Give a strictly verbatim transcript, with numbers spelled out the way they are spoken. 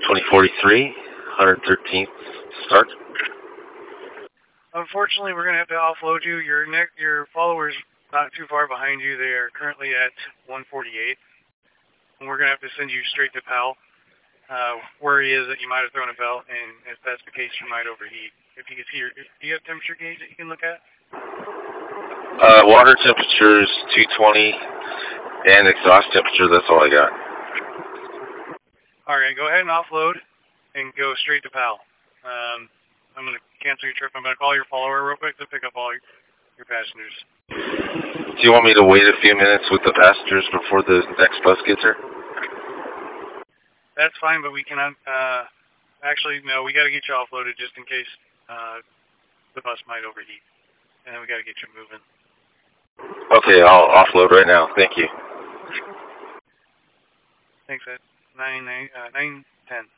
twenty forty-three, one hundred thirteenth start. Unfortunately, we're going to have to offload you. Your neck, your followers not too far behind you. They are currently at one forty-eight. And we're going to have to send you straight to P A L. Uh, worry is that you might have thrown a belt, and if that's the case, you might overheat. If you can see your, do you have temperature gauge that you can look at? Uh, water temperature is two twenty, and exhaust temperature, that's all I got. All right, go ahead and offload, and go straight to P A L. Um, I'm going to cancel your trip. I'm going to call your follower real quick to pick up all your, your passengers. Do you want me to wait a few minutes with the passengers before the next bus gets here? That's fine, but we cannot, uh, actually, no, we got to get you offloaded just in case uh, the bus might overheat. And then we got to get you moving. Okay, I'll offload right now. Thank you. Thanks, Ed. Nine, nine, uh, nine, ten.